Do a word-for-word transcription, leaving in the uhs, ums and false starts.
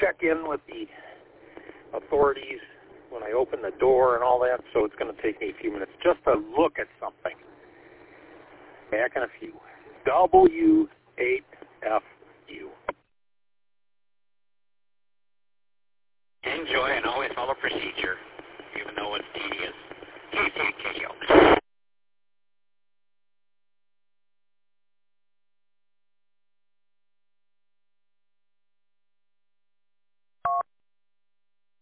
check in with the authorities when I open the door and all that, so it's going to take me a few minutes just to look at something. Back in a few. W eight F U. Enjoy